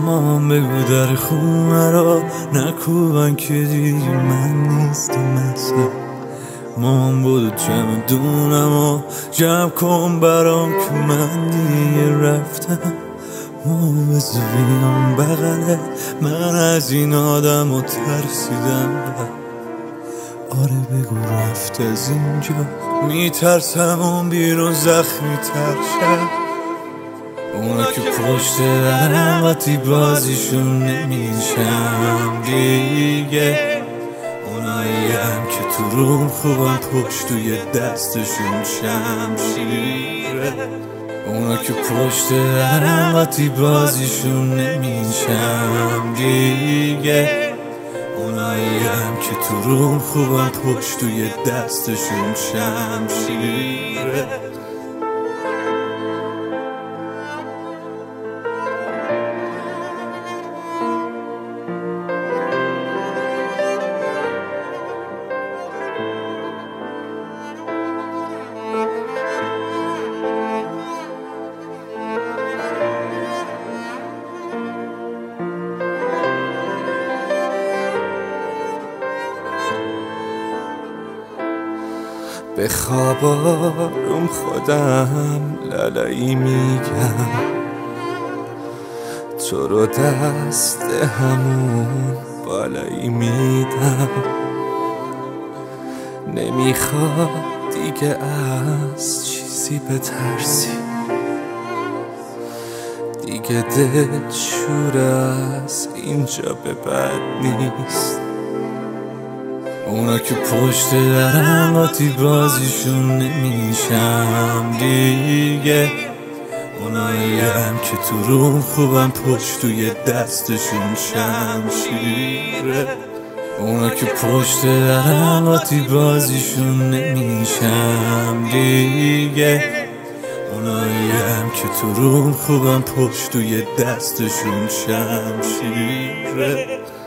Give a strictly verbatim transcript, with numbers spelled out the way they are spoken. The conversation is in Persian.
مامان بگو در خونه را نکوبن که دیگه من نیستم مثلا. مامان بودو جمع دونم و جمع کن برام که من دیگه رفتم. مامان بزو بیام بغله من از این آدم و ترسیدم. آره بگو رفت از اینجا میترسم اون بیرون زخمی تر شد. اونا که پشت درم وقتی بازیشون نمیشم دیگه. اونایی هم که تو روم خوبم پشت توی دستشون شمشیره. اونا که پشت درم وقتی بازیشون نمیشم دیگه. اونایی هم که تو روم خوبم پشت توی دستشون شمشیره. به خواب آروم خودم لالایی میگم تو رو دست همون بالایی میدم. نمیخواد دیگه از چیزی بترسی دیگه دل شور از اینجا به بعد نیست. اونا که پشت درم وقتی بازیشون نمیشم دیگه. اونایی هم که تو روم خوبم پشت توی دستشون شمشیره. اونا که پشت درم وقتی بازیشون نمیشم دیگه. اونایی هم که تو روم خوبم پشت توی دستشون شمشیره.